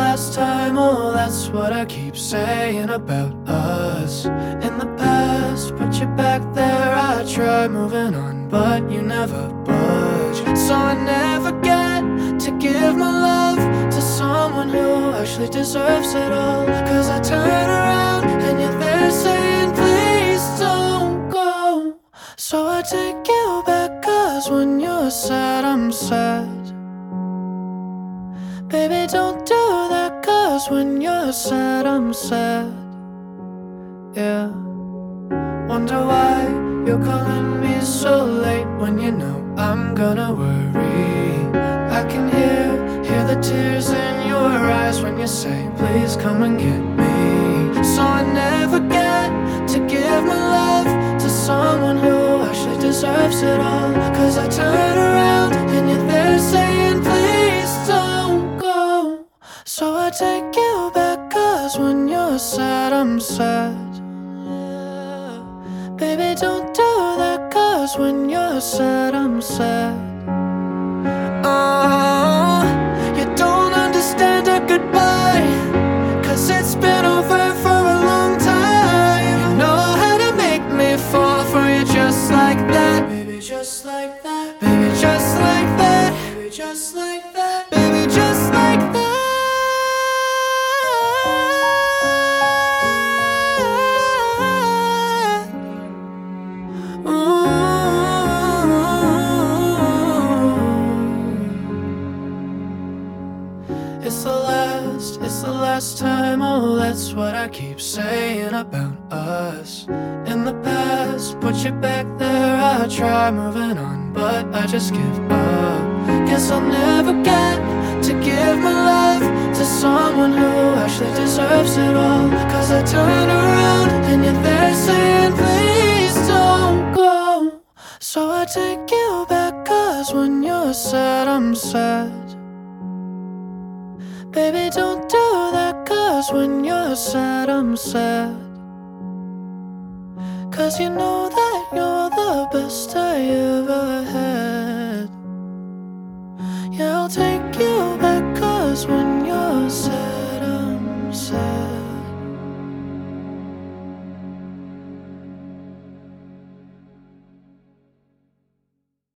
last time, oh that's what I keep saying about us. In the past, put you back there, I try moving on, but you never budge. So I never get to give my love to someone who actually deserves it all. Cause I turn around and you're there saying please don't go. So I take you back, cause when you're sad I'm sad. Baby, don't do that, cause when you're sad, I'm sad. Yeah. Wonder why you're calling me so late when you know I'm gonna worry. I can hear the tears in your eyes when you say, please come and get me. So I never get to give my love to someone who actually deserves it all. Cause I turn around and you're there saying, please don't go. So I take you back, cause when you're sad, I'm sad. Baby, don't do that, cause when you're sad, I'm sad. Oh, you don't understand a goodbye, cause it's been over for a long time. You know how to make me fall for you just like that. Baby, just like that. Baby, just like that. Baby, just like that. Baby, just like that. It's the last time, oh that's what I keep saying about us. In the past, put you back there, I try moving on, but I just give up. Guess I'll never get to give my love to someone who actually deserves it all. Cause I turn around and you're there saying, please don't go. So I take you back, cause when you're sad, I'm sad. Baby, don't do that, cause when you're sad, I'm sad. Cause you know that you're the best I ever had.